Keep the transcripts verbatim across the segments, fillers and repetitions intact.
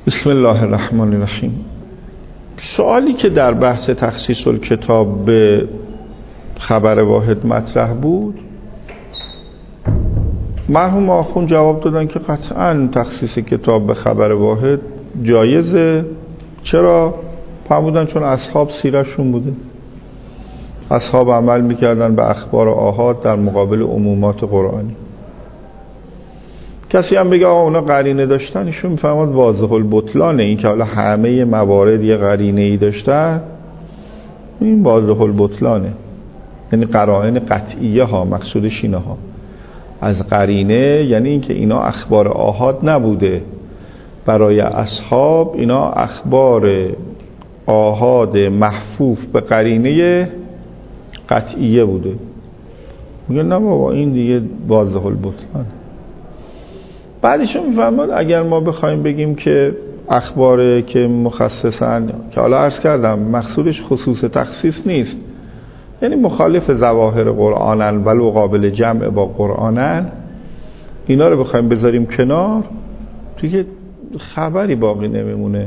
بسم الله الرحمن الرحیم. سوالی که در بحث تخصیص الکتاب به خبر واحد مطرح بود، مرحوم آخوند جواب دادن که قطعاً تخصیص کتاب به خبر واحد جایزه. چرا؟ فرمودن چون اصحاب سیرشون بوده، اصحاب عمل میکردن به اخبار آحاد در مقابل عمومات قرآنی. کسی هم بگه آقا اونا قرینه داشتن، ایشون میفهمد واضح البطلانه. این که حالا همه موارد یه قرینه ای داشتن، این واضح البطلانه، یعنی قرائن قطعیه ها، مقصودش اینه ها از قرینه، یعنی اینکه اینا اخبار آحاد نبوده. برای اصحاب اینا اخبار آحاد محفوف به قرینه قطعیه بوده. میگه نه بابا این دیگه واضح البطلانه. بعدشون میفهمد اگر ما بخوایم بگیم که اخباره که مخصصن، که حالا عرض کردم مقصودش خصوص تخصیص نیست، یعنی مخالف ظواهر قرآنن ولو قابل جمع با قرآنن، اینا رو بخوایم بذاریم کنار، توی خبری باقی نمیمونه.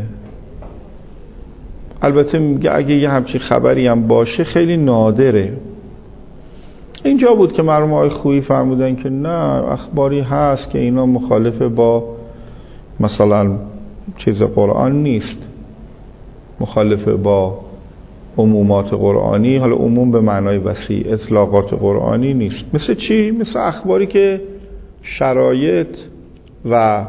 البته میگه اگه یه همچین خبری هم باشه خیلی نادره. اینجا بود که مرحوم آقای خویی فرمودن که نه، اخباری هست که اینا مخالف با مثلا چیز قرآن نیست، مخالف با عمومات قرآنی، حالا عموم به معنای وسیع، اطلاقات قرآنی نیست. مثل چی؟ مثل اخباری که شرایط و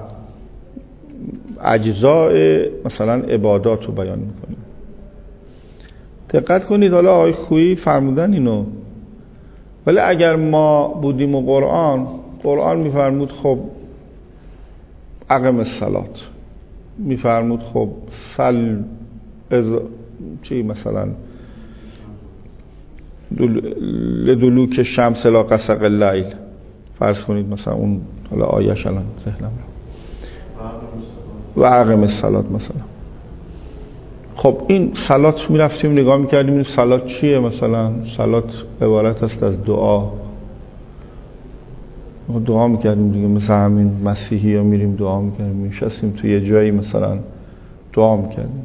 اجزاء مثلا عبادات رو بیان میکنه. دقت کنید، حالا آقای خویی فرمودن اینو، ولی اگر ما بودیم و قرآن قرآن میفرمود خب اقم الصلات، میفرمود خب سل از چی مثلا دل... لدلوک شمس لا قسق اللیل، فرض کنید مثلا اون حالا آیش الان ذهنم و اقم الصلات مثلا. خب این صلات میرفتیم نگاه میکردیم این صلات چیه؟ مثلا صلات عبارت است از دعا. دعا میکردیم دیگه، مثل همین مسیحی ها میریم دعا میکردیم، میشستیم توی یه جایی مثلا دعا میکردیم.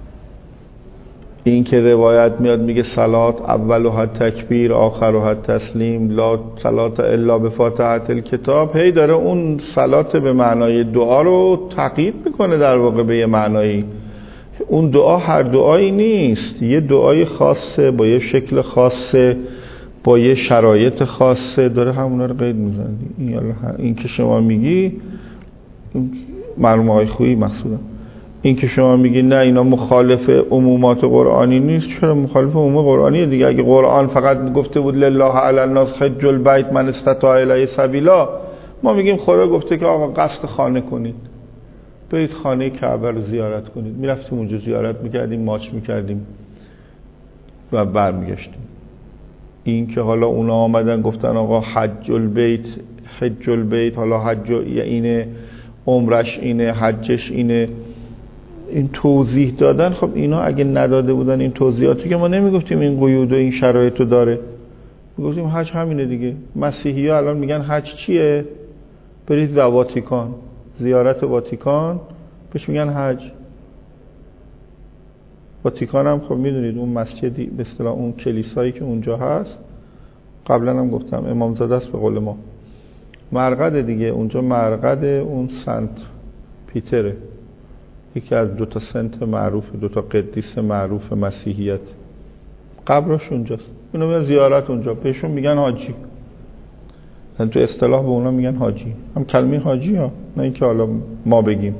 این که روایت میاد میگه صلات اولها تکبیر آخرها تسلیم، لا صلات الا بفاتحه الکتاب، هی داره اون صلات به معنای دعا رو تقیید میکنه در واقع به یه معنایی. اون دعا هر دعایی نیست، یه دعای خاصه با یه شکل خاصه با یه شرایط خاصه، داره همونا رو قید میزنه. این, این که شما میگی مرحوم آقای خویی مقصودم، این که شما میگی نه اینا مخالف عمومات قرآنی نیست، چرا مخالف عموم قرآنیه دیگه؟ اگه قرآن فقط گفته بود لله علی الناس حج البیت من استطاع الیه سبیلا، ما میگیم خدا گفته که آقا قصد خانه کنید، برید خانه کعبه رو زیارت کنید. میرفتیم اونجا زیارت میکردیم، ماچ میکردیم و برمیگشتیم. این که حالا اونا آمدن گفتن آقا حج البیت حج البیت، حالا حج اینه، عمرش اینه، حجش اینه، این توضیح دادن. خب اینا اگه نداده بودن این توضیحاتی که ما نمیگفتیم این قیود و این شرایط رو داره، میگفتیم حج همینه دیگه. مسیحی ها الان میگن حج چیه؟ برید به واتیکان، زیارت واتیکان بهش میگن حج. واتیکان هم خب میدونید اون مسجدی به اصطلاح اون کلیسایی که اونجا هست، قبلا هم گفتم امامزاده است به قول ما، مرقد دیگه، اونجا مرقد اون سنت پیتره، یکی از دوتا سنت معروف، دوتا قدیس معروف مسیحیت، قبرش اونجاست. اونو میاد زیارت اونجا، بهشون میگن حاجی، تو اصطلاح به اونا میگن حاجی، هم کلمه حاجی ها، نه اینکه حالا ما بگیم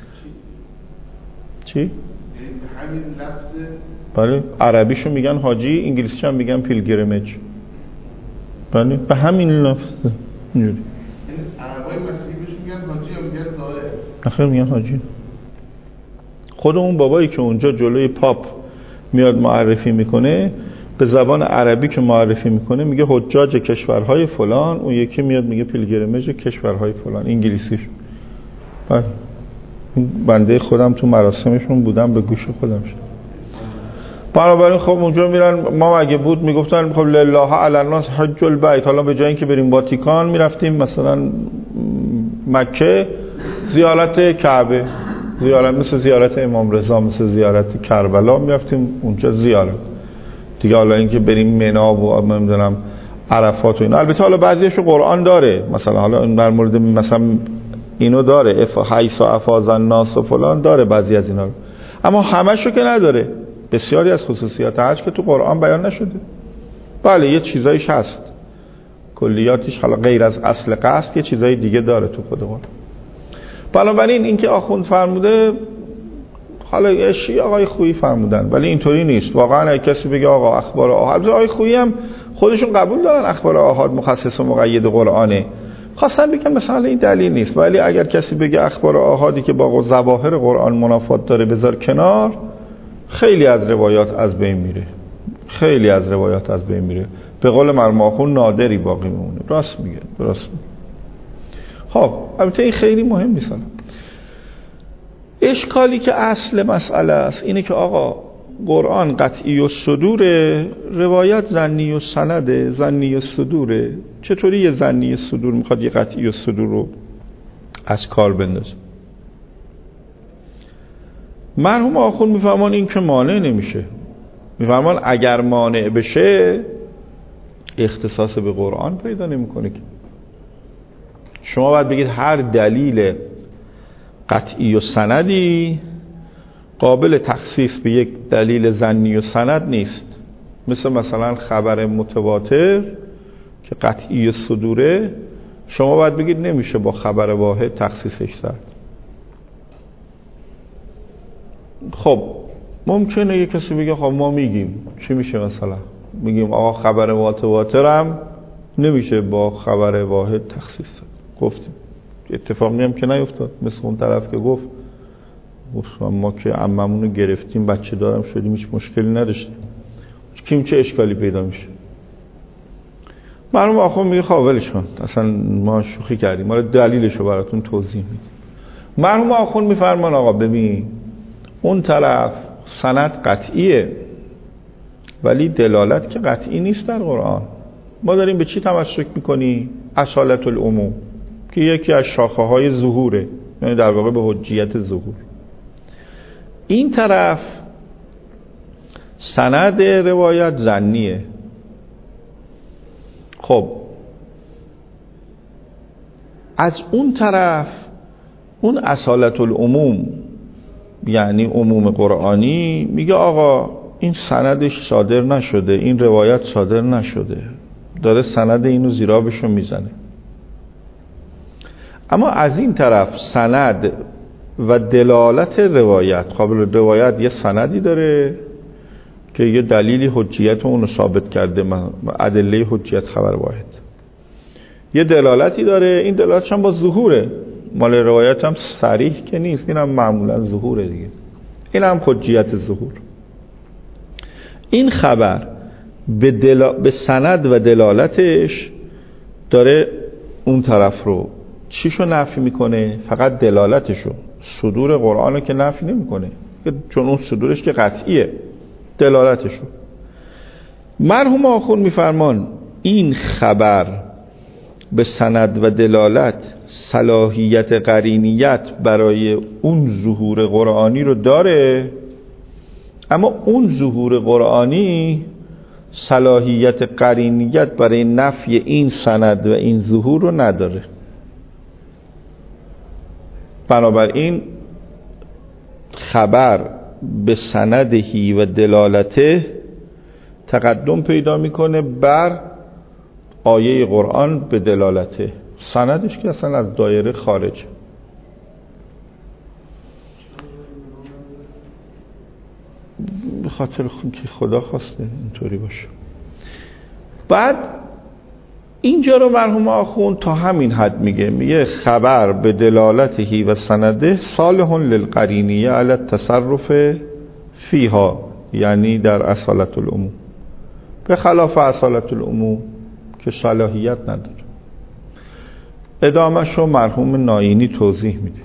چی؟ همین لفظ بله، عربیشو میگن حاجی، انگلیسیش هم میگن پیلگرمج، بله به همین لفظ اینجوری. عربای مسیحی بهش میگن حاجی یا میگن زائر؟ نخیر میگن حاجی. خود اون بابایی که اونجا جلوی پاپ میاد معرفی میکنه، به زبان عربی که معرفی میکنه میگه حجاج کشورهای فلان، اون یکی میاد میگه پیلگرمج کشورهای فلان، انگلیسیش. بله بنده خودم تو مراسمشون بودم، به گوش خودم شد. بنابراین خب اونجا میرن، ما اگه بود میگفتن خب لله علی الناس حج البیت، حالا به جای اینکه بریم واتیکان میرفتیم مثلا مکه زیارت کعبه. زیارت مثل زیارت امام رضا، مثل زیارت کربلا میرفتیم اونجا زیارت دیگه. حالا اینکه بریم منی و نمیدونم عرفات و اینا، البته حالا بعضیشو قرآن داره، مثلا حالا این در مورد مثلا اینو داره اف حیث و افاض الناس و فلان داره بعضی از اینا رو، اما همشو که نداره. بسیاری از خصوصیات حج که تو قرآن بیان نشده. بله یه چیزایش هست، کلیاتش حالا غیر از اصل قصد یه چیزای دیگه داره تو خود قرآن. بنابراین اینکه آخوند فرموده، حالا یه شیعه آقای خویی فرمودن، ولی اینطوری نیست. واقعا اگه کسی بگه آقا اخبار آحاد، آقای خویی هم خودشون قبول دارن اخبار آحاد مخصص و مقید قرآنه، خواستن بگن مثلا این دلیل نیست. ولی اگر کسی بگه اخبار آحادی که با ظواهر قرآن منافات داره بذار کنار، خیلی از روایات از بین میره، خیلی از روایات از بین میره. به قول مرحوم آخوند نادری باقی میمونه. راست میگه، راست میگه. خب البته این خیلی مهم نیست. اشکالی که اصل مسئله است اینه که آقا قرآن قطعی و صدوره، روایت ظنی و سنده، ظنی و صدوره. چطوری یه ظنی و صدور میخواد یه قطعی و صدور رو از کار بندازه؟ مرحوم آخوند میفهمان این که مانع نمیشه، میفهمان اگر مانع بشه اختصاص به قرآن پیدا نمیکنه که شما باید بگید هر دلیل قطعی و سندی قابل تخصیص به یک دلیل ظنی و سند نیست. مثل مثلا خبر متواتر که قطعی و صدوره، شما باید بگید نمیشه با خبر واحد تخصیصش زد. خب ممکنه یک کسی بگه خب ما میگیم چی میشه، مثلا میگیم آقا خبر متواتر هم نمیشه با خبر واحد تخصیص زد. گفتیم اتفاقی هم که نیفتاد، مثل اون طرف که گفت ما که عممونو گرفتیم بچه دارم شدیم هیچ مشکلی نداشتیم، کیم چه اشکالی پیدا میشه؟ مرحوم آخوند میگه خب ولش کن، اصلا ما شوخی کردیم، ما دلیلشو براتون توضیح میدیم. مرحوم آخوند میفرمان آقا ببین اون طرف سند قطعیه ولی دلالت که قطعی نیست در قرآن. ما داریم به چی تمسک میکنی؟ اصالت العموم که یکی از شاخه های ظهوره، یعنی در واقع به حجیت ظهور. این طرف سند روایت ظنیه. خب از اون طرف اون اصالت العموم یعنی عموم قرآنی میگه آقا این سندش صادر نشده، این روایت صادر نشده، داره سند اینو زیرابشو میزنه. اما از این طرف سند و دلالت روایت، قابل روایت یه سندی داره که یه دلیلی حجیت اونو ثابت کرده، ادله حجیت خبر واحد، یه دلالتی داره، این دلالتش هم با ظهوره، مال روایت هم صریح که نیست، این هم معمولا ظهوره دیگه، این هم حجیت ظهور. این خبر به, دل... به سند و دلالتش داره اون طرف رو چیشو نفی میکنه؟ فقط دلالتشو، صدور قرآنو که نفی نمیکنه چون اون صدورش که قطعیه، دلالتشو. مرحوم آخوند میفرمان این خبر به سند و دلالت صلاحیت قرینیت برای اون ظهور قرآنی رو داره، اما اون ظهور قرآنی صلاحیت قرینیت برای نفی این سند و این ظهور رو نداره. بنابراین خبر به سندهی و دلالته تقدم پیدا میکنه بر آیه قرآن به دلالته، سندش که اصلا از دایره خارج. به خاطر که خدا خواسته اینطوری باشه. بعد اینجا رو مرحوم آخوند تا همین حد میگه، میگه خبر به دلالتهی و سنده صالح للقرینیه علی التصرف فیها، یعنی در اصالت العموم، به خلاف اصالت العموم که صلاحیت نداره. ادامهش رو مرحوم ناینی توضیح میده.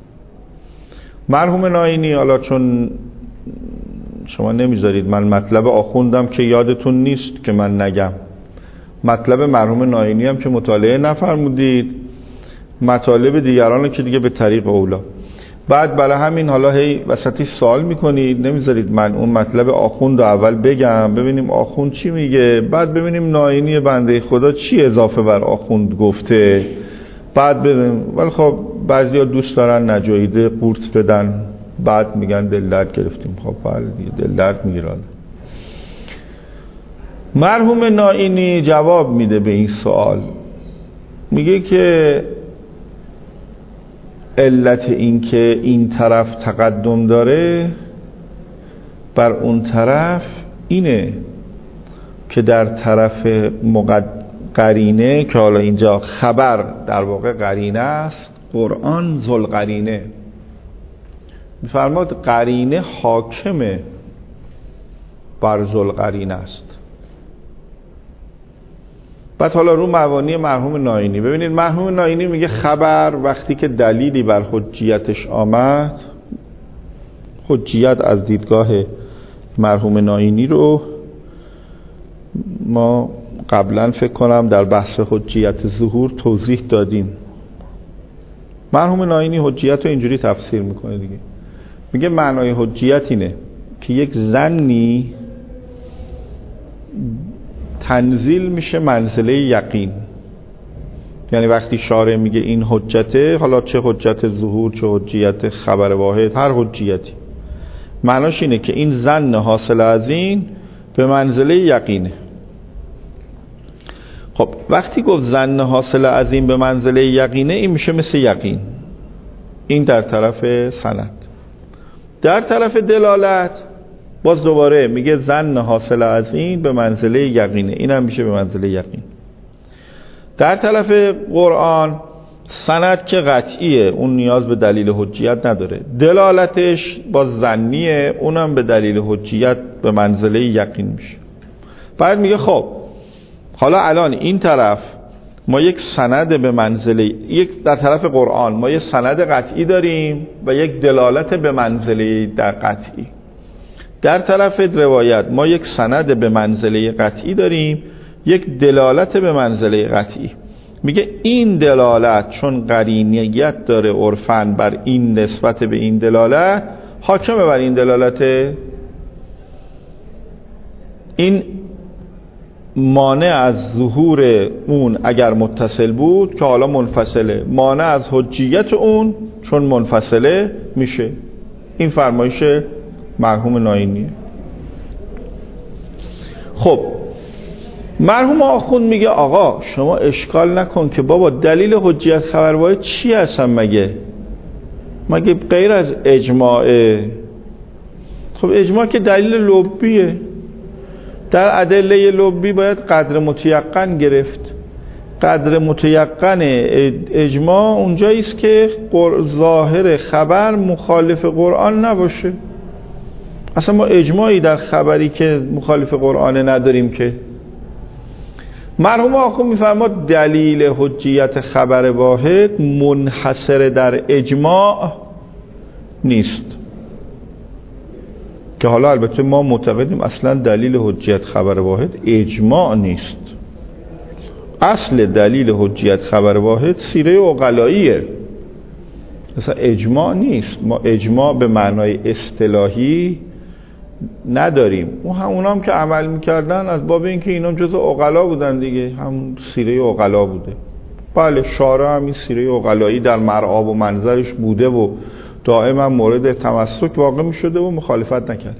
مرحوم ناینی، حالا چون شما نمیذارید من مطلب آخوندم که یادتون نیست که من نگم، مطلب مرحوم ناینی هم که مطالعه نفرمودید، مطالب دیگران که دیگه به طریق اولا. بعد برای همین حالا هی وسطی سوال میکنید، نمیذارید من اون مطلب آخوند رو اول بگم ببینیم آخوند چی میگه، بعد ببینیم ناینی بنده خدا چی اضافه بر آخوند گفته، بعد ببینیم. ولی خب بعضیا دوست دارن نجاییده قورت بدن، بعد میگن دل درد گرفتیم. خب بله دل درد میگیره. مرحوم ناینی جواب میده به این سوال، میگه که علت این که این طرف تقدم داره بر اون طرف اینه که در طرف مقد... قرینه که حالا اینجا خبر در واقع قرینه است، قرآن ذل قرینه میفرماد قرینه حاکمه بر ذل قرینه است. بعد حالا رو مبانی مرحوم ناینی ببینید، مرحوم ناینی میگه خبر وقتی که دلیلی بر حجیتش آمد، حجیت از دیدگاه مرحوم ناینی رو ما قبلا فکر کنم در بحث حجیت ظهور توضیح دادیم. مرحوم ناینی حجیت رو اینجوری تفسیر میکنه دیگه، میگه معنای حجیت اینه که یک ظنی تنزیل میشه منزله یقین. یعنی وقتی شارع میگه این حجته، حالا چه حجت ظهور چه حجیت خبر واحد، هر حجیتی معناش اینه که این ظن حاصل از این به منزله یقینه. خب وقتی گفت ظن حاصل از این به منزله یقینه، این میشه مثل یقین. این در طرف سند. در طرف دلالت باز دوباره میگه ظن حاصل از این به منزله یقینه، این هم میشه به منزله یقین. در طرف قرآن سند که قطعیه، اون نیاز به دلیل حجیت نداره، دلالتش باز ظنیه، اونم به دلیل حجیت به منزله یقین میشه. بعد میگه خب حالا الان این طرف ما یک سند به منزله، یک در طرف قرآن ما یک سند قطعی داریم و یک دلالت به منزله در قطعی. در طرف روایت ما یک سند به منزله قطعی داریم، یک دلالت به منزله قطعی. میگه این دلالت چون قرینیت داره عرفاً بر این نسبت به این دلالت، حاکمه بر این دلالت. این مانع از ظهور اون اگر متصل بود که حالا منفصله، مانع از حجیت اون چون منفصله میشه. این فرمایش مرحوم ناینیه. خب مرحوم آخوند میگه آقا شما اشکال نکن که بابا دلیل حجیت خبر واحد چی هستن مگه؟ مگه غیر از اجماعه؟ خب اجماع که دلیل لبیه، در ادله لبی باید قدر متیقن گرفت. قدر متیقن اجماع اونجایی است که ظاهر خبر مخالف قرآن نباشه. اصلا ما اجماعی در خبری که مخالف قرآن نداریم که. مرحوم آخوند میفرماد دلیل حجیت خبر واحد منحصر در اجماع نیست، که حالا البته ما معتقدیم اصلا دلیل حجیت خبر واحد اجماع نیست. اصل دلیل حجیت خبر واحد سیره عقلاییه، اصلا اجماع نیست. ما اجماع به معنای اصطلاحی نداریم. اون همون هم که عمل میکردن از باب اینکه اینا جزء عقلا بودن دیگه، همون سیره عقلا بوده. بله شارع هم این سیره عقلایی در مرعاب و منظرش بوده و دائما مورد تمسک واقع میشده و مخالفت نکرده.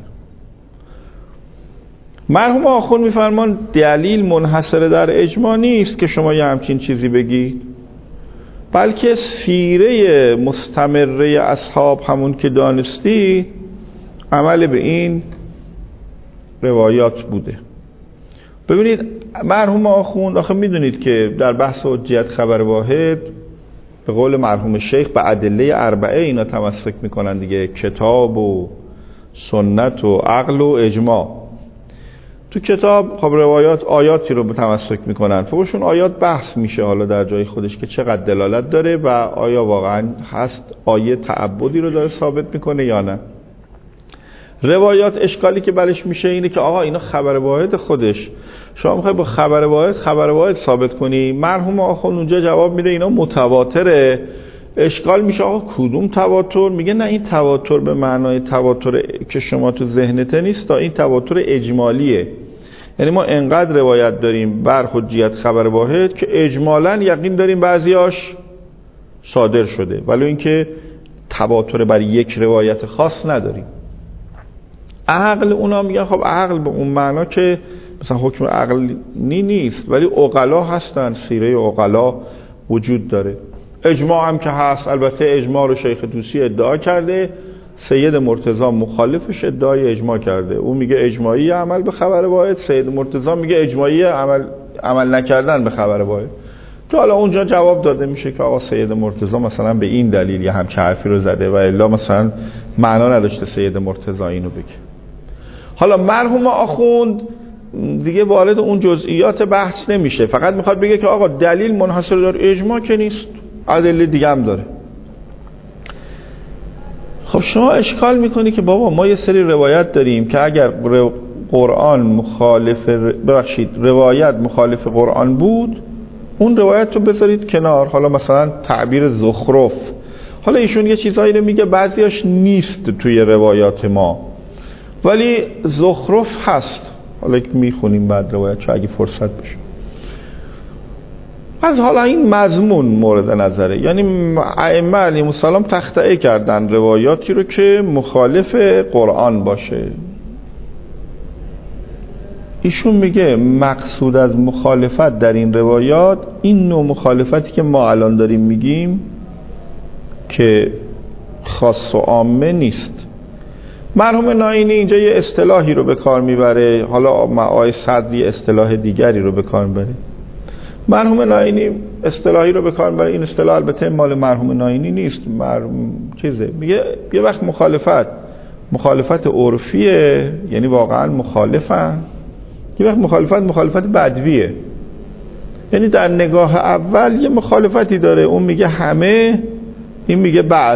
مرحوم آخوند میفرمان دلیل منحصر در اجماع نیست که شما یه همچین چیزی بگید، بلکه سیره مستمره اصحاب همون که دانستی عمل به این روایات بوده. ببینید مرحوم آخوند آخه میدونید که در بحث حجیت خبر واحد به قول مرحوم شیخ به ادله اربعه اینا تمسک میکنن دیگه، کتاب و سنت و عقل و اجماع. تو کتاب خب روایات آیاتی رو به تمسک میکنن، فوقشون آیات بحث میشه حالا در جای خودش که چقدر دلالت داره و آیا واقعا هست آیه تعبدی رو داره ثابت میکنه یا نه. روایات اشکالی که برش میشه اینه که آقا اینا خبر واحد خودش، شما میخوای با خبر واحد خبر واحد ثابت کنی. مرحوم آخوند اونجا جواب میده اینا متواتره، اشکال میشه آقا کدوم تواتر؟ میگه نه این تواتر به معنای تواتر که شما تو ذهنته نیست، تا این تواتر اجمالیه. یعنی ما انقدر روایت داریم بر حجیت خبر واحد که اجمالاً یقین داریم بعضیاش صادر شده، ولی اینکه تواتر بر یک روایت خاص نداریم. عقل اونا میگن خب عقل به اون معنا که مثلا حکم عقلی نیست، ولی عقلا هستن، سیره عقلا وجود داره. اجماع هم که هست، البته اجماع رو شیخ طوسی ادعا کرده، سید مرتضی مخالفش ادعای اجماع کرده. او میگه اجماعی عمل به خبر واحد، سید مرتضی میگه اجماعی عمل عمل نکردن به خبر واحد. که حالا اونجا جواب داده میشه که آقا سید مرتضی مثلا به این دلیل یه همچه حرفی رو زده و الا مثلا معنا نداشته سید مرتضی اینو بگه. حالا مرحوم آخوند دیگه وارد اون جزئیات بحث نمیشه، فقط میخواد بگه که آقا دلیل منحصر دار اجماع که نیست، ادله دیگه هم داره. خب شما اشکال میکنی که بابا ما یه سری روایت داریم که اگر قرآن مخالف ببخشید روایت مخالف قرآن بود، اون روایت رو بذارید کنار. حالا مثلا تعبیر زخرف، حالا ایشون یه چیزایی رو میگه بعضیاش نیست توی روایات ما، ولی زخرف هست. حالا میخونیم بعد روایت چون اگه فرصت بشه. از حالا این مضمون مورد نظره، یعنی ائمه علیهم السلام تخطئه کردن روایاتی رو که مخالف قرآن باشه. ایشون میگه مقصود از مخالفت در این روایات این نوع مخالفتی که ما الان داریم میگیم که خاص و عامه نیست. مرحوم ناینی اینجا یه اصطلاحی رو به کار میبره، حالا آقای صدری اصطلاح دیگری رو به کار میبره. مرحوم ناینی اصطلاحی رو به کار میبره، این اصطلاح البته مال مرحوم ناینی نیست، مرحوم چیزه، میگه یه وقت مخالفت مخالفت عرفیه، یعنی واقعا مخالفن، یه وقت مخالفت مخالفت بدویه، یعنی در نگاه اول یه مخالفتی داره، اون میگه همه، این میگه بعض،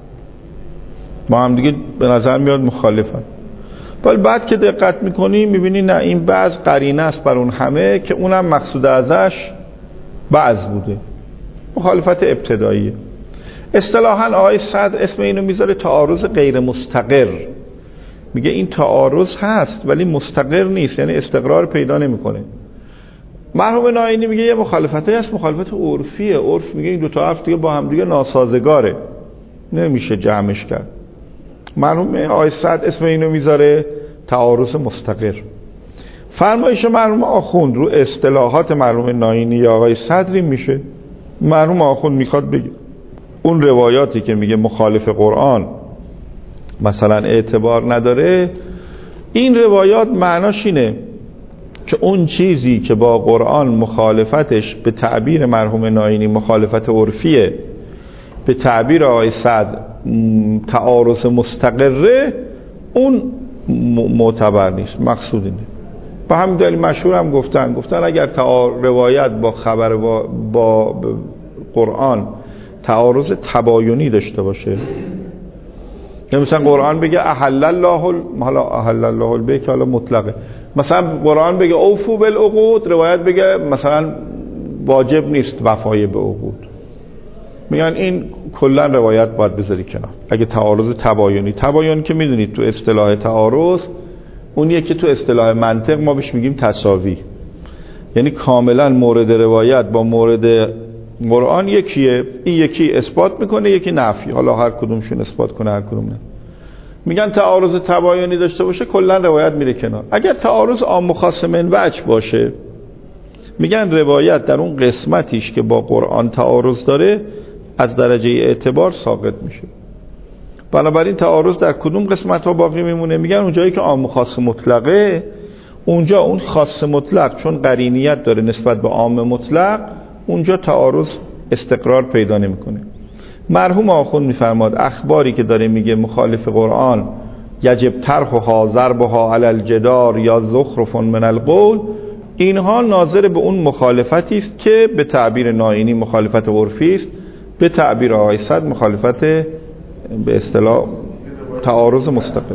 ما هم دیگه به نظر میاد مخالفن. ولی بعد که دقت میکنی میبینی نه، این بعض قرینه است بر اون همه که اونم مقصود ازش بعض بوده، مخالفت ابتداییه. اصطلاحاً آقای صدر اسم اینو میذاره تعارض غیر مستقر، میگه این تعارض هست ولی مستقر نیست، یعنی استقرار پیدا نمیکنه. مرحوم ناینی میگه یه مخالفتی هست، مخالفت عرفیه، عرف میگه این دو تا حرف دیگه با هم دیگه ناسازگاره، نمیشه جمعش کرد. مرحوم آقای صدر اسم اینو میذاره تعارض مستقر. فرمایش مرحوم آخوند رو اصطلاحات مرحوم ناینی یا آقای صدری میشه. مرحوم آخوند میخواد بگه اون روایاتی که میگه مخالف قرآن مثلا اعتبار نداره، این روایات معناش اینه که اون چیزی که با قرآن مخالفتش به تعبیر مرحوم ناینی مخالفت عرفیه، به تعبیر آقای صدر تعارض مستقره، اون معتبر نیست، مقصود اینه. با همین دلیل مشهور هم گفتن گفتن اگر روایت با خبر با, با قرآن تعارض تباینی داشته باشه، مثلا قرآن بگه احل الله، حالا احل الله البیع که حالا مطلقه، مثلا قرآن بگه اوفو بالعقود، روایت بگه مثلا واجب نیست وفای به عقود، میگن این کلا روایت باید بذاری کنار. اگه تعارض تباینی، تباین که میدونید تو اصطلاح تعارض اونیه که تو اصطلاح منطق ما بهش میگیم تساوی، یعنی کاملا مورد روایت با مورد قرآن یکیه، این یکی اثبات میکنه یکی نفی، حالا هر کدومشون اثبات کنه هر کدوم نه. میگن تعارض تباینی داشته باشه کلا روایت میره کنار. اگر تعارض عام و خاص من وجه باشه، میگن روایت در اون قسمتیش که با قرآن تعارض داره از درجه اعتبار ساقط میشه. بنابراین تعارض در کدوم قسمت ها باقی میمونه؟ میگن اونجایی که عام و خاص مطلقه، اونجا اون خاص مطلق چون قرینیت داره نسبت به عام مطلق، اونجا تعارض استقرار پیدا نمیکنه. مرحوم آخوند میفرماد اخباری که داره میگه مخالف قرآن یجب طرحها ضربها علی الجدار یا زخرف من القول، اینها ناظر به اون مخالفتی است که به تعبیر ناینی مخالفت عرفی است، به تعبیر آقای صدر مخالفت به اصطلاح تعارض مستقر.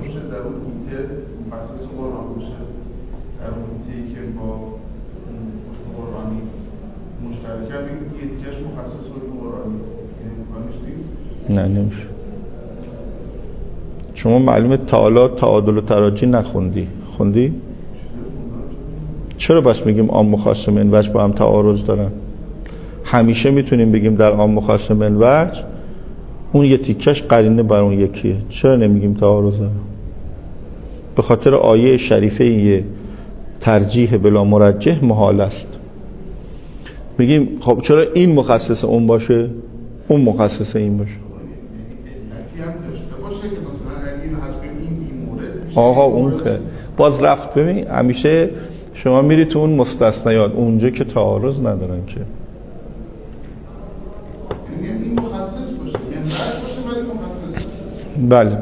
نه نمیشه. شما معلومه تعالی تعادل و تراجی نخوندی. خوندی؟ چرا بس میگیم عام و خاص من وجه با هم تعارض دارن؟ همیشه میتونیم بگیم در عام و خاص من وجه اون یه تیکش قرینه بر اون یکیه. چرا نمیگیم تعارض دارن؟ به خاطر آیه شریفه یه ترجیح بلا مرجح محال است. میگیم خب چرا این مخصص اون باشه اون مخصص این باشه؟ آقا اون که باز رفت. ببین همیشه شما میری تو اون مستثنیات اونجا که تعارض ندارن که یعنی این مخصص باشه یعنی باشه ولی مخصص. بله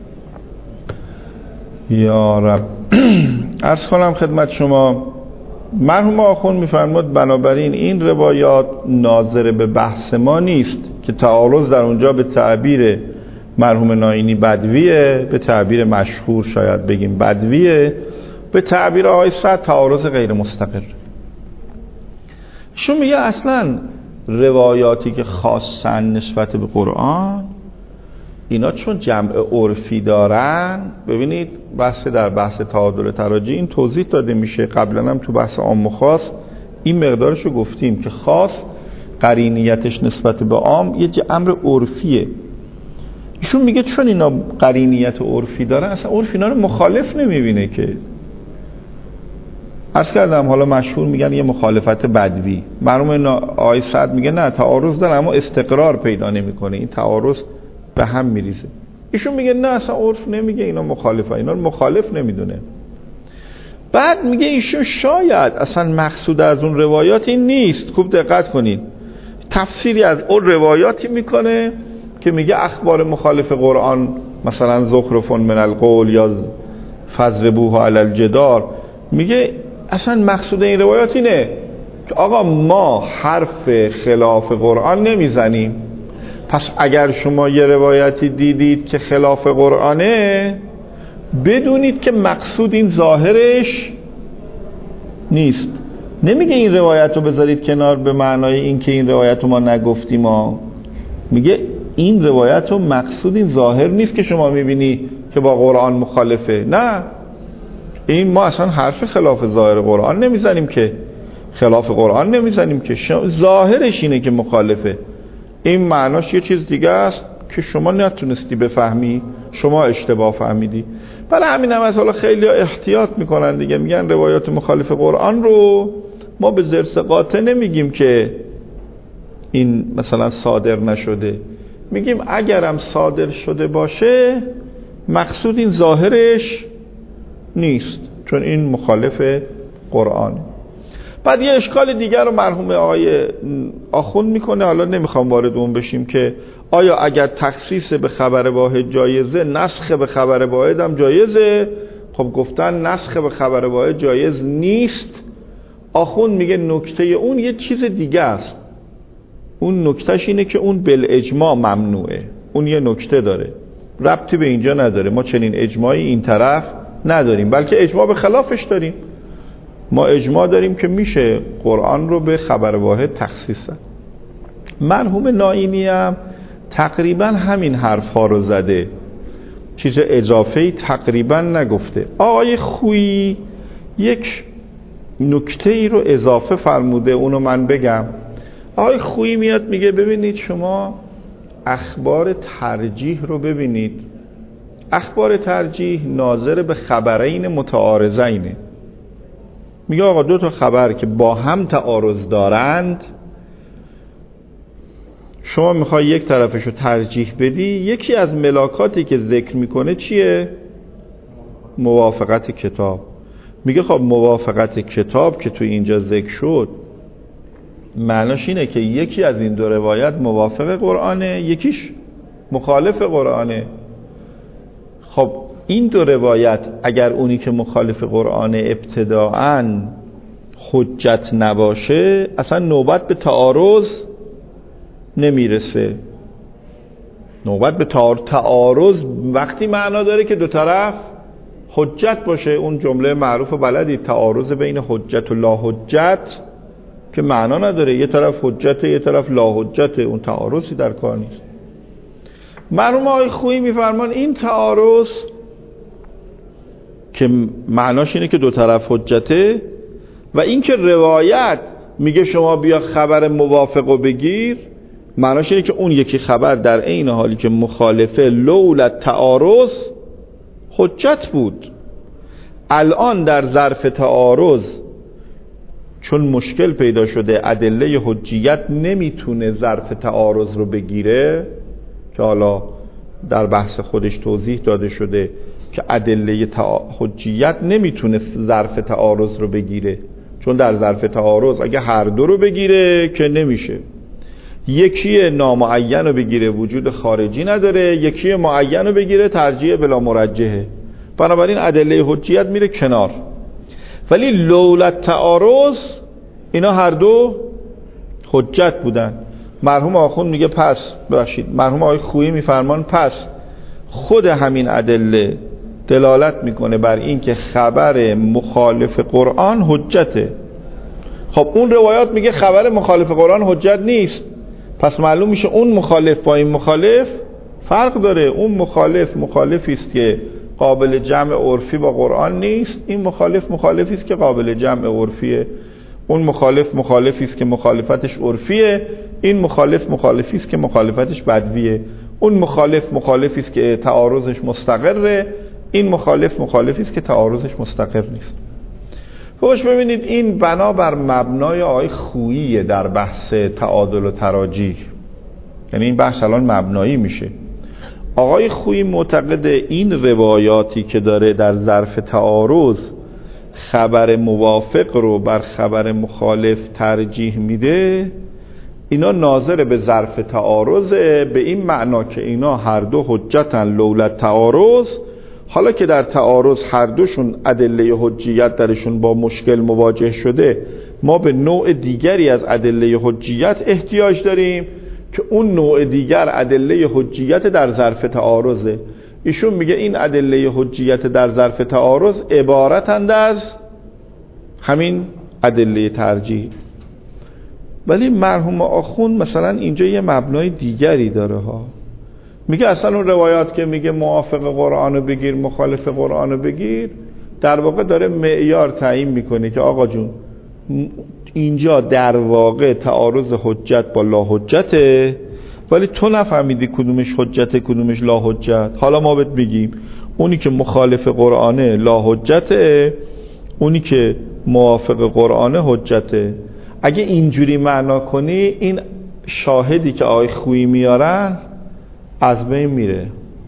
یا رب. عرض کنم خدمت شما مرحوم آخوند میفرماد بنابراین این روایات ناظر به بحث ما نیست که تعارض در اونجا به تعبیر مرحوم ناینی بدویه، به تعبیر مشهور شاید بگیم بدویه، به تعبیر آقای سعد تعارض غیر مستقر. شون میگه اصلا روایاتی که خاصن نسبت به قرآن اینا چون جمع عرفی دارن، ببینید بحث در بحث تعادل تراجی این توضیح داده میشه، قبلا هم تو بحث عام و خاص این مقدارشو گفتیم که خاص قرینیتش نسبت به عام یه امر عرفیه. ایشون میگه چون اینا قرینیت عرفی دارن اصلا عرف اینا رو مخالف نمیبینه که. عرض کردم حالا مشهور میگن یه مخالفت بدوی، مرحوم آقای سعد میگه نه تعارض داره اما استقرار پیدا نمیکنه، این تعارض به هم میریزه. ایشون میگه نه اصلا عرف نمیگه اینا مخالفه، اینا رو مخالف نمیدونه. بعد میگه ایشون شاید اصلا مقصود از اون روایات این نیست. خوب دقت کنید، تفسیری از اون روایاتی میکنه که میگه اخبار مخالف قرآن مثلا زخرف من القول یا فضربوه علی الجدار، میگه اصلا مقصود این روایات اینه که آقا ما حرف خلاف قرآن نمیزنیم، پس اگر شما یه روایتی دیدید که خلاف قرآنه بدونید که مقصود این ظاهرش نیست. نمیگه این روایت رو بذارید کنار به معنای این که این روایت رو ما نگفتیم، ما میگه این روایت رو مقصود این ظاهر نیست که شما میبینی که با قرآن مخالفه، نه این ما اصلا حرف خلاف ظاهر قرآن نمیزنیم که، خلاف قرآن نمیزنیم که، ظاهرش اینه که مخالفه، این معناش یه چیز دیگه است که شما نتونستی بفهمی، شما اشتباه فهمیدی. برای همین هم از حالا خیلی احتیاط میکنن دیگه، میگن روایات مخالف قرآن رو ما به زرس قاطع نمیگیم که این مثلا صادر نشده، میگیم اگرم صادر شده باشه مقصود این ظاهرش نیست چون این مخالف قرآنه. بعد یه اشکال دیگر رو مرحوم آقای آخوند میکنه، حالا نمیخوام وارد اون بشیم، که آیا اگر تخصیص به خبر واحد جایزه نسخ به خبر واحد هم جایزه؟ خب گفتن نسخ به خبر واحد جایز نیست. آخوند میگه نکته اون یه چیز دیگه است، اون نکتهش اینه که اون بالاجماع ممنوعه، اون یه نکته داره، ربطی به اینجا نداره، ما چنین اجماعی این طرف نداریم، بلکه اجماع به خلافش داریم. ما اجماع داریم که میشه قرآن رو به خبر واحد تخصیص داد. مرحوم ناینی هم تقریبا همین حرف ها رو زده، چیز اضافه‌ای تقریبا نگفته. آقای خویی یک نکته ای رو اضافه فرموده، اونو من بگم. آقای خویی میاد میگه ببینید شما اخبار ترجیح رو ببینید، اخبار ترجیح ناظر به خبرین متعارضینه. میگه آقا دو تا خبر که با هم تعارض دارند، شما میخوای یک طرفشو ترجیح بدی، یکی از ملاکاتی که ذکر میکنه چیه؟ موافقت کتاب. میگه خب موافقت کتاب که تو اینجا ذکر شد معناش اینه که یکی از این دو روایت موافق قرآنه، یکیش مخالف قرآنه. خب این دو روایت اگر اونی که مخالف قرآن ابتداعاً حجت نباشه اصلا نوبت به تعارض نمیرسه. نوبت به تعارض وقتی معنا داره که دو طرف حجت باشه. اون جمله معروف بلدی تعارض بین حجت و لا حجت که معنا نداره، یه طرف حجته یه طرف لا حجته، اون تعارضی در کار نیست. مرحوم آقای خویی میفرمان این تعارض که معناش اینه که دو طرف حجته و این که روایت میگه شما بیا خبر موافقو بگیر، معناش اینه که اون یکی خبر در عین حالی که مخالفه لولا تعارض حجت بود. الان در ظرف تعارض چون مشکل پیدا شده، ادله حجیت نمیتونه ظرف تعارض رو بگیره که حالا در بحث خودش توضیح داده شده که ادله حجیت نمیتونه ظرف تعارض رو بگیره، چون در ظرف تعارض اگه هر دو رو بگیره که نمیشه. یکی نامعین رو بگیره وجود خارجی نداره، یکی معین رو بگیره ترجیح بلا مرجحه، بنابراین ادله حجیت میره کنار. ولی لولا تعارض اینا هر دو حجت بودن. مرحوم آخوند میگه پس ببخشید مرحوم آقای خویی میفرمان پس خود همین ادله دلالت میکنه بر این که خبر مخالف قرآن حجته. خب اون روایات میگه خبر مخالف قرآن حجت نیست، پس معلوم میشه اون مخالف با این مخالف فرق داره. اون مخالف مخالفی است که قابل جمع عرفی با قرآن نیست، این مخالف مخالفی است که قابل جمع عرفیه. اون مخالف مخالفی است که مخالفتش عرفیه، این مخالف مخالفی است که مخالفتش بدویه. اون مخالف مخالفی است که تعارضش مستقره، این مخالف مخالفی است که تعارضش مستقر نیست. خوش ببینید این بنا بر مبنای آقای خویی در بحث تعادل و تراجیح، یعنی این بحث الان مبنایی میشه. آقای خویی معتقد این روایاتی که داره در ظرف تعارض خبر موافق رو بر خبر مخالف ترجیح میده، اینا ناظر به ظرف تعارضه، به این معنا که اینا هر دو حجتن لولا تعارض. حالا که در تعارض هر دوشون ادله حجیت درشون با مشکل مواجه شده، ما به نوع دیگری از ادله حجیت احتیاج داریم که اون نوع دیگر ادله حجیت در ظرف تعارضه. ایشون میگه این ادله حجیت در ظرف تعارض عبارتند از همین ادله ترجیح. ولی مرحوم آخوند مثلا اینجا یه مبنای دیگری داره ها، میگه اصلا اون روایات که میگه موافق قرآن رو بگیر مخالف قرآن رو بگیر، در واقع داره معیار تعیین میکنه که آقا جون اینجا در واقع تعارض حجت با لا حجته، ولی تو نفهمیدی کدومش حجته کدومش لا حجت. حالا ما بهت میگیم اونی که مخالف قرآنه لا حجته، اونی که موافق قرآنه حجته. اگه اینجوری معنا کنی این شاهدی که آقای خویی میارن از بین میره.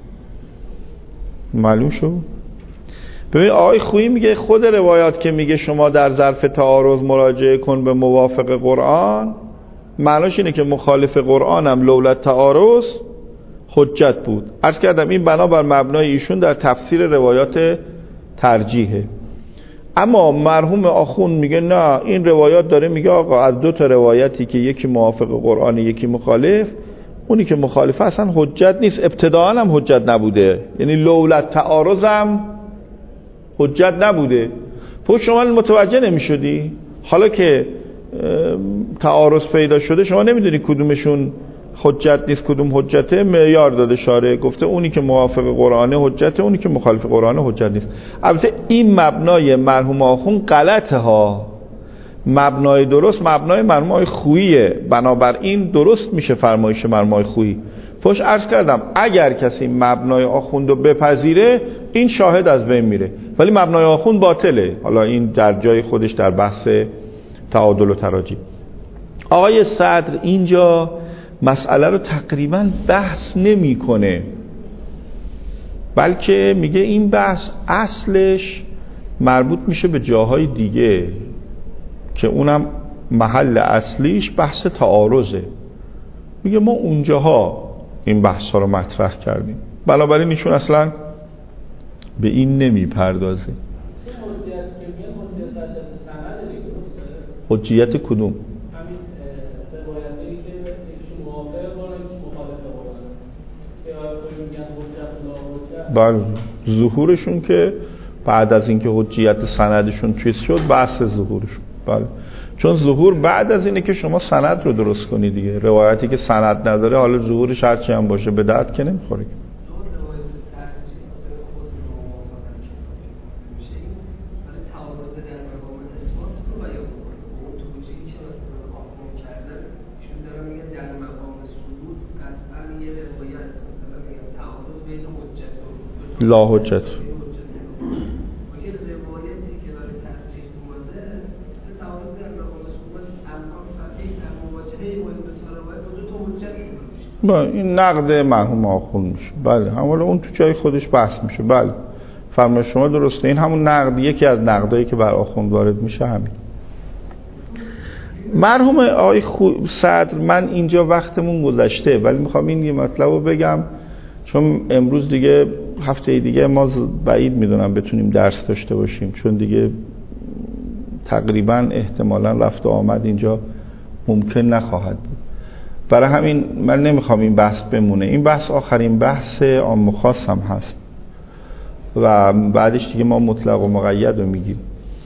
معلوم شد؟ ببین آقای خویی میگه خود روایات که میگه شما در ظرف تعارض مراجعه کن به موافق قرآن، معناش اینه که مخالف قرآن هم لولا تعارض حجت بود. عرض کردم این بنا بر مبنای ایشون در تفسیر روایات ترجیحه. اما مرحوم آخوند میگه نه، این روایات داره میگه آقا از دو تا روایتی که یکی موافق قرآن یکی مخالف، اونی که مخالفه اصلا حجت نیست، ابتداء هم حجت نبوده، یعنی لولا تعارض هم حجت نبوده. پس شما متوجه نمیشدی؟ حالا که تعارض پیدا شده شما نمیدونی کدومشون حجت نیست کدوم حجته، معیار داده شارع، گفته اونی که موافق قرآنه حجته، اونی که مخالف قرآنه حجت نیست. البته این مبنای مرحوم آخوند غلطه ها، مبنای درست مبنای مرحوم آقای خوییه، بنابراین درست میشه فرمایش مرحوم آقای خویی. پس عرض کردم اگر کسی مبنای آخوند رو بپذیره این شاهد از بین میره، ولی مبنای آخوند باطله. حالا این در جای خودش در بحث تعادل و تراجیح. آقای صدر اینجا مسئله رو تقریبا بحث نمیکنه، بلکه میگه این بحث اصلش مربوط میشه به جاهای دیگه که اونم محل اصلیش بحث تعارضه. میگه ما اونجاها این بحث ها رو مطرح کردیم، بنابراین ایشون اصلا به این نمیپردازه. حجیت کدوم؟ بله، ظهورشون که بعد از اینکه حجیت سندشون چیز شد بحث ظهورشون. بله، چون ظهور بعد از اینه که شما سند رو درست کنی دیگه. روایتی که سند نداره حالا ظهورش هرچی هم باشه به درد که نمیخوره. لا حجت با این نقد مرحوم آخوند میشه. بله همون اون تو جای خودش بحث میشه. بله فرمایش شما درسته، این همون نقد، یکی از نقدایی که بر آخوند وارد میشه همین. مرحوم آقای صدر، من اینجا وقتمون گذشته ولی میخوام این یه مطلب رو بگم، چون امروز دیگه هفته دیگه ما بعید میدونم بتونیم درس داشته باشیم، چون دیگه تقریبا احتمالا رفت و آمد اینجا ممکن نخواهد بود. برای همین من نمیخوام این بحث بمونه. این بحث آخرین بحث عام و خاص هم هست و بعدش دیگه ما مطلق و مقید رو میگیم.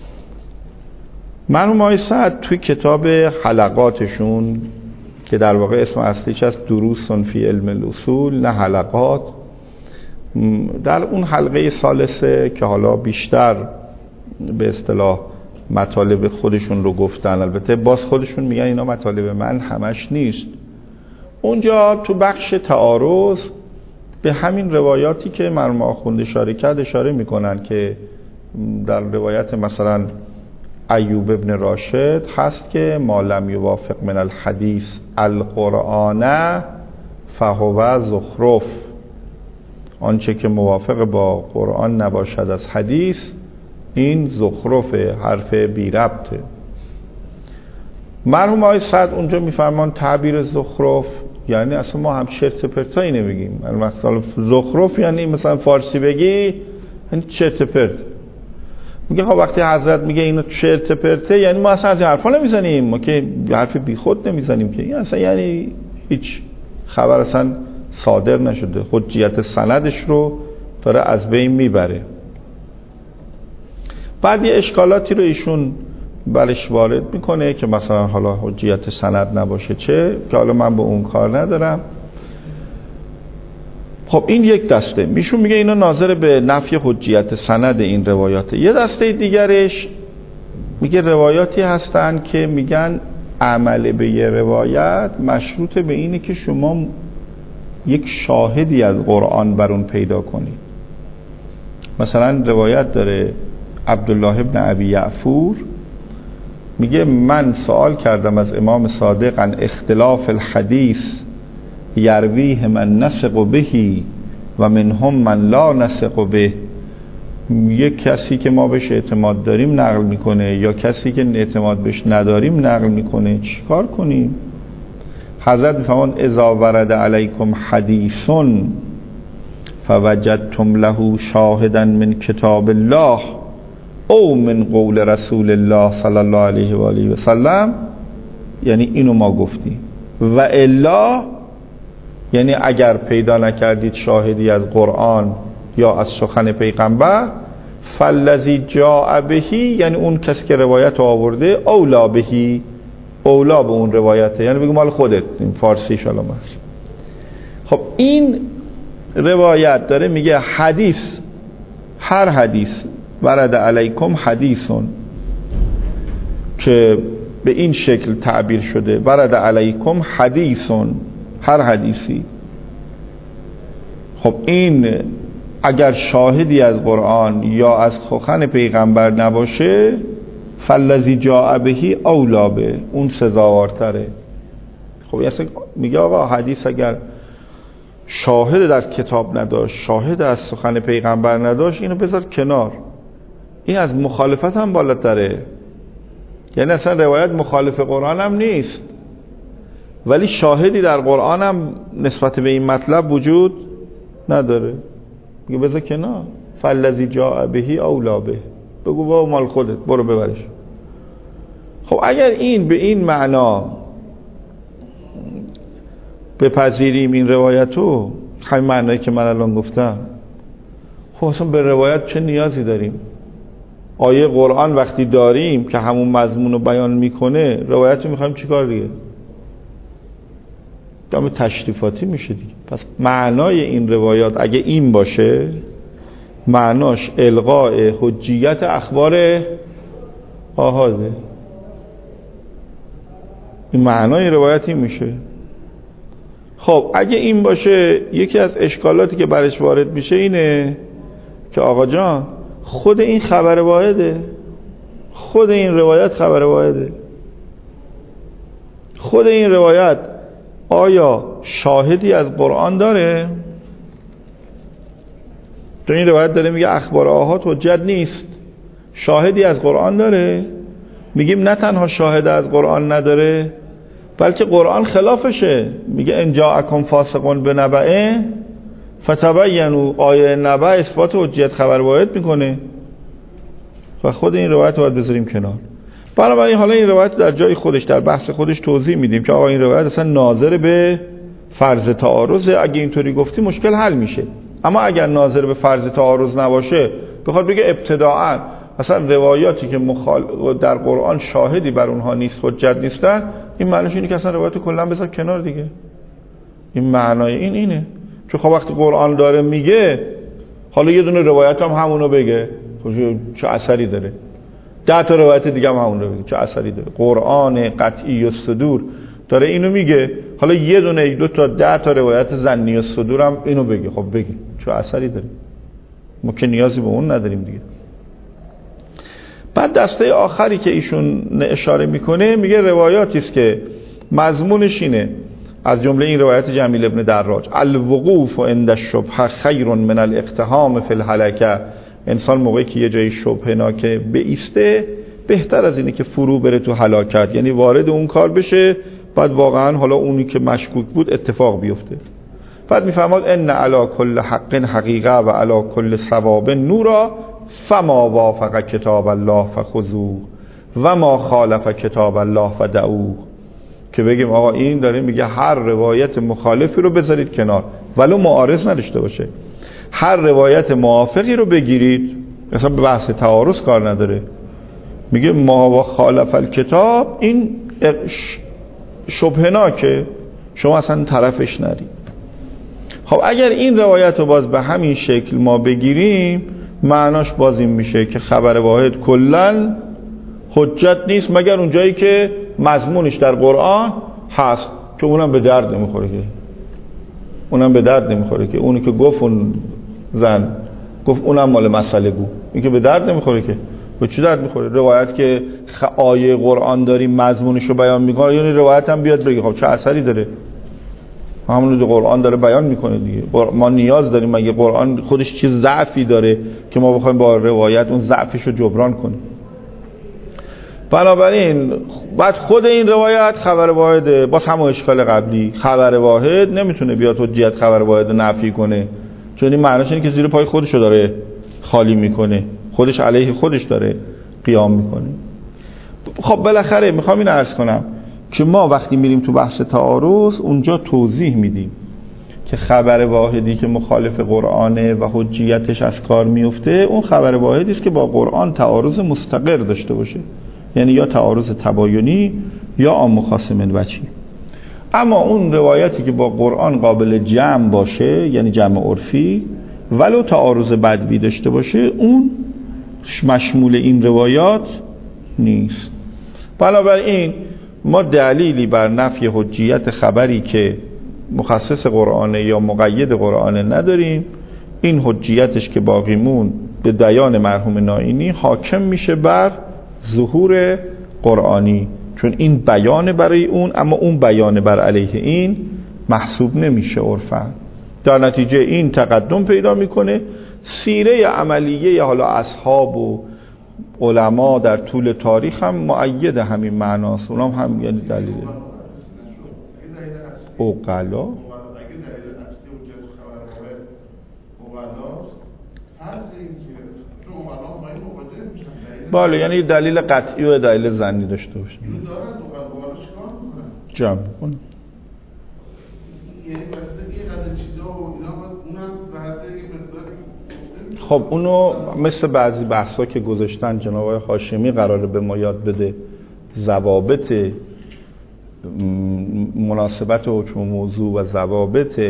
مرحوم آقای سعد توی کتاب حلقاتشون که در واقع اسم اصلیش هست دروس فی علم الاصول نه حلقات، در اون حلقه ثالثه که حالا بیشتر به اصطلاح مطالب خودشون رو گفتن، البته باز خودشون میگن اینا مطالب من همش نیست، اونجا تو بخش تعارض به همین روایاتی که مرحوم آخوند اشاره کرد اشاره میکنن که در روایت مثلا ایوب ابن راشد هست که ما لم یوافق من الحدیث القرآن فهو زخرف، آنچه که موافق با قرآن نباشد از حدیث این زخرف، حرف بی ربطه. مرحوم آقای سعد اونجا میفرمان تعبیر زخرف یعنی اصلا ما هم چرت پرتایی نمیگیم. مثلا زخرف یعنی مثلا فارسی بگی یعنی چرت پرت. میگه خب وقتی حضرت میگه اینو چرت پرته یعنی ما اصلا از این حرفا نمیزنیم، ما که حرف بی خود نمیزنیم که این اصلا یعنی هیچ خبر اصلا صادر نشده، حجیت سندش رو داره از بین میبره. بعد یه اشکالاتی رو ایشون برش وارد میکنه که مثلا حالا حجیت سند نباشه چه، که حالا من به اون کار ندارم. خب این یک دسته میشون میگه اینا ناظر به نفی حجیت سند این روایاته. یه دسته دیگرش میگه روایاتی هستن که میگن عمل به یه روایت مشروط به اینه که شما یک شاهدی از قرآن بر اون پیدا کنید. مثلا روایت داره عبدالله ابن ابی یعفور میگه من سوال کردم از امام صادق عن اختلاف الحدیث یرویه من نثق بهی و منهم من لا نثق به، یک کسی که ما بهش اعتماد داریم نقل میکنه یا کسی که اعتماد بهش نداریم نقل میکنه، چیکار کنیم؟ حضرت میفرمان اذا ورد علیکم حدیث فوجدتم له شاهدا من کتاب الله او من قول رسول الله صلی الله علیه و آله و سلم، یعنی اینو ما گفتیم، و الا یعنی اگر پیدا نکردید شاهدی از قرآن یا از سخن پیغمبر، فالذی جاء بهی یعنی اون کسی که روایت آورده اولا بهی، اولا به اون روایته، یعنی بگو مال خودت، این فارسی شلام هست. خب این روایت داره میگه حدیث، هر حدیث ورد علیکم حدیثون که به این شکل تعبیر شده، ورد علیکم حدیثون، هر حدیثی. خب این اگر شاهدی از قرآن یا از سخن پیغمبر نباشه فالذی جاء بهی اولا به، اون سزاوارتره. خب اصلا میگه آقا حدیث اگر شاهد در کتاب نداشت، شاهد از سخن پیغمبر نداشت، اینو بذار کنار، این از مخالفت هم بالاتره. یعنی اصلا روایت مخالف قرآن هم نیست ولی شاهدی در قرآن هم نسبت به این مطلب وجود نداره، میگه بذار کنار، فالذی جاء بهی اولا به، بگو با مال خودت برو ببرش. خب اگر این به این معنا بپذیریم این روایتو، همین معنایی که من الان گفتم، خب اصلا به روایت چه نیازی داریم؟ آیه قرآن وقتی داریم که همون مضمون رو بیان میکنه، روایت رو میخوایم چیکار دیگه؟ دام تشریفاتی میشه دیگه. پس معنای این روایات اگه این باشه، معناش الغاء حجیت اخبار آحاده. این معنای روایتی میشه. خب اگه این باشه، یکی از اشکالاتی که برش وارد میشه اینه که آقا جان خود این خبر واحده، خود این روایت خبر واحده. خود این روایت آیا شاهدی از قرآن داره؟ تو این روایت داره میگه اخبار آحاد حجت نیست، شاهدی از قرآن داره؟ میگیم نه تنها شاهد از قرآن نداره، بلکه قرآن خلافشه. میگه ان جاءکم فاسقون بنبأ فتبینوا. آیه نبأ اثبات حجیت خبر واحد میکنه و خود این روایت رو باید بذاریم کنار. بنابراین حالا این روایت در جای خودش، در بحث خودش توضیح میدیم که آقا این روایت اصلا ناظر به فرض تعارض. اگه اینطوری گفتی مشکل حل میشه. اما اگر ناظر به فرض تعارض نباشه، بخواد بگه ابتداعا اصلا روایاتی که مخال... در قرآن شاهدی بر اونها نیست، حجت نیستن، این معنیش اینه که اصلا روایت رو کلا بذار کنار دیگه. این معنای این اینه که خب وقتی قرآن داره میگه، حالا یه دونه روایت هم همونو بگه، چه اثری داره؟ ده تا روایت دیگه هم همون رو بگه، چه اثری داره؟ قرآن قطعی و صدور داره اینو میگه، حالا یه دونه دو تا ده تا روایت ظنی و صدور هم اینو بگه، خب بگه چه اثری داره؟ ما که نیازی به اون نداریم دیگه. بعد دسته آخری که ایشون اشاره میکنه، میگه روایاتی است که مضمونش اینه، از جمله این روایت جمیل ابن دراج: الوقوف عند الشبهه خیر من الاقتحام فی الهلکه. انسان موقعی که یه جایی شبهه ناکه بایسته، بهتر از اینه که فرو بره تو هلاکت، یعنی وارد اون کار بشه، بعد واقعا حالا اونی که مشکوک بود اتفاق بیفته. بعد میفرماد ان علی کل حق حقیقه و علی کل صواب نورا فما وافق کتاب الله فخذوه و ما خالف کتاب الله فدعوه. که بگیم آقا این داره میگه هر روایت مخالفی رو بذارید کنار ولو معارض نداشته باشه، هر روایت موافقی رو بگیرید، اصلا به بحث تعارض کار نداره. میگه ما و خالف الکتاب، این شبهناکه، شما اصلا طرفش نرید. خب اگر این روایت رو باز به همین شکل ما بگیریم، معناش باز این میشه که خبر واحد کلن حجت نیست مگر اون جایی که مضمونش در قرآن هست، که اونم به درد نمیخوره، که اونم به درد نمیخوره که اونی که گفت اون زن گفت اونم مال مسئله گو، این که به درد نمیخوره. که به چی درد میخوره؟ روایت که آیه قرآن داریم مضمونش رو بیان میکنه، یعنی روایت هم بیاد بگه خب چه اثری داره؟ همون رو قرآن داره بیان میکنه دیگه. ما نیاز داریم مگه قرآن خودش چیز ضعفی داره که ما بخوایم با روایت اون ضعفش رو جبران کنیم؟ بنابراین بعد خود این روایت خبر واحده، باز هم اشکال قبلی، خبر واحد نمیتونه بیاد حجیت خبر واحد نفی کنه، چون این معنیش اینه که زیر پای خودش رو داره خالی میکنه، خودش علیه خودش داره قیام میکنه. خب بالاخره میخوام این عرض کنم که ما وقتی میریم تو بحث تعارض، اونجا توضیح میدیم که خبر واحدی که مخالف قرآنه و حجیتش از کار میفته، اون خبر واحدی است که با قرآن تعارض مستقر داشته باشه، یعنی یا تعارض تباینی یا عام مخاصم وجهی. اما اون روایتی که با قرآن قابل جمع باشه، یعنی جمع عرفی، ولو تعارض بدوی داشته باشه، اون مشمول این روایات نیست. بنابراین ما دلیلی بر نفی حجیت خبری که مخصص قرآنه یا مقید قرآنه نداریم. این حجیتش که باقی مون به بیان مرحوم نائینی حاکم میشه بر ظهور قرآنی، چون این بیان برای اون، اما اون بیان بر علیه این محسوب نمیشه عرفاً. در نتیجه این تقدم پیدا میکنه. سیره عملیه حالا اصحاب و علما در طول تاریخ هم مؤید همین معناست. اونام هم یعنی دلیله. اوقلا بله، یعنی دلیل قطعی و دلیل ظنی داشته باشه. جمع کنه. خب اونو مثل بعضی بحثا که گذاشتن جناب آقای هاشمی قراره به ما یاد بده ضوابط مناسبت حکم موضوع و ضوابط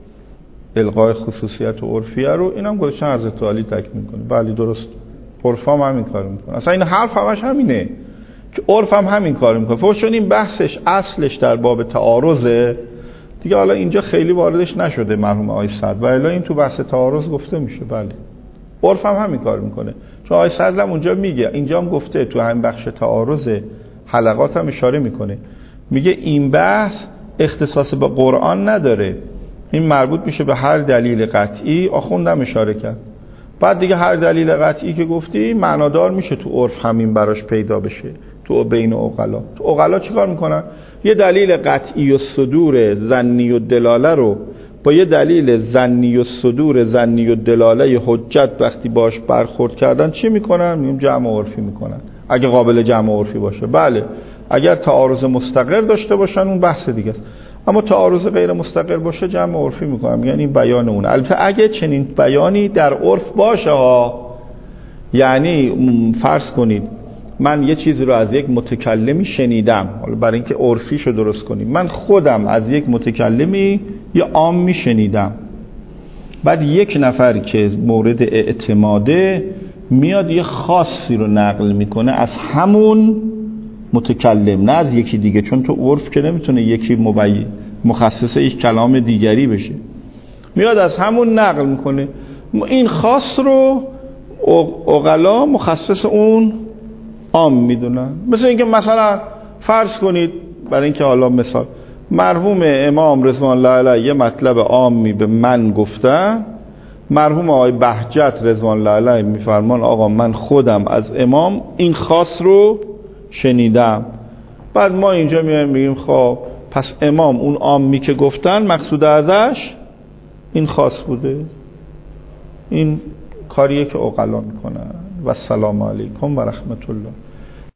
الغای خصوصیت و عرفیه رو اینم گذاشتن حضرت علی تکمیل کنه. بله درست، عرف هم همین کار میکنه. اصلا این حرف همش همینه که عرف هم همین کار میکنه. فوق چون این بحثش اصلش در باب تعارضه دیگه، حالا اینجا خیلی واردش نشده مرحوم آقای صدر، و الا این تو بحث تعارض گفته میشه. بله عرف هم همین کار میکنه، چون آقای صدر هم اونجا میگه، اینجا هم گفته تو همین بخش تعارض حلقات هم اشاره میکنه، میگه این بحث اختصاص به قرآن نداره، این مربوط میشه به هر دلیل قطعی. آخوندم اشاره کرد. بعد دیگه هر دلیل قطعی که گفتی معنادار میشه تو عرف همین براش پیدا بشه. تو بین عقلا، تو عقلا چیکار میکنن؟ یه دلیل قطعی و صدور ظنی و دلاله رو با یه دلیل ظنی و صدور ظنی و دلاله حجت وقتی باش برخورد کردن چی میکنن؟ میگیم جمع عرفی میکنن، اگه قابل جمع عرفی باشه. بله اگر تعارض مستقر داشته باشن اون بحث دیگه است، اما تعارض غیر مستقر باشه جمع عرفی میکنن، یعنی بیان اون. البته اگه چنین بیانی در عرف باشه ها، یعنی فرض کنید من یه چیزی رو از یک متکلمی شنیدم، حالا برای اینکه عرفیشو درست کنیم، من خودم از یک متکلمی یا عامی شنیدم، بعد یک نفر که مورد اعتماده میاد یه خاصی رو نقل میکنه از همون متکلم، نه از یکی دیگه، چون تو عرف که نمیتونه یکی مبین مخصص یک کلام دیگری بشه، میاد از همون نقل میکنه. این خاص رو عقلا مخصص اون عام میدونن. مثل اینکه مثلا فرض کنید برای اینکه حالا مثال مرحوم امام رضوان الله علیه یه مطلب عامی به من گفتن، مرحوم آقای بهجت رضوان الله علیه میفرمان آقا من خودم از امام این خاص رو شنیدم. بعد ما اینجا میایم میگیم خب پس امام اون عامی که گفتن مقصود ازش این خاص بوده. این کاریه که عقلا میکنن. و السلام علیکم و رحمت الله.